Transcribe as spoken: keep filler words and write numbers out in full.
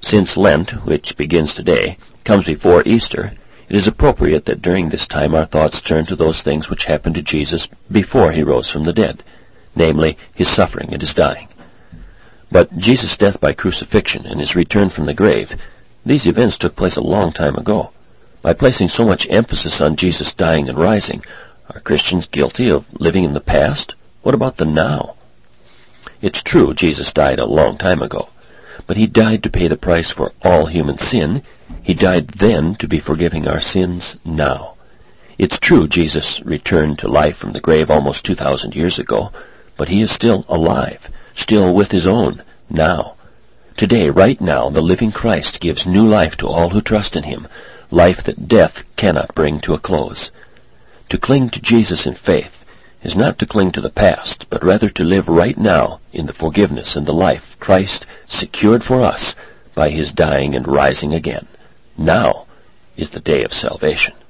Since Lent, which begins today, comes before Easter, it is appropriate that during this time our thoughts turn to those things which happened to Jesus before he rose from the dead, namely, his suffering and his dying. But Jesus' death by crucifixion and his return from the grave, these events took place a long time ago. By placing so much emphasis on Jesus dying and rising, are Christians guilty of living in the past? What about the now? It's true Jesus died a long time ago, but he died to pay the price for all human sin. He died then to be forgiving our sins now. It's true Jesus returned to life from the grave almost two thousand years ago, but he is still alive, still with his own, now. Today, right now, the living Christ gives new life to all who trust in him, life that death cannot bring to a close. To cling to Jesus in faith is not to cling to the past, but rather to live right now in the forgiveness and the life Christ secured for us by his dying and rising again. Now is the day of salvation.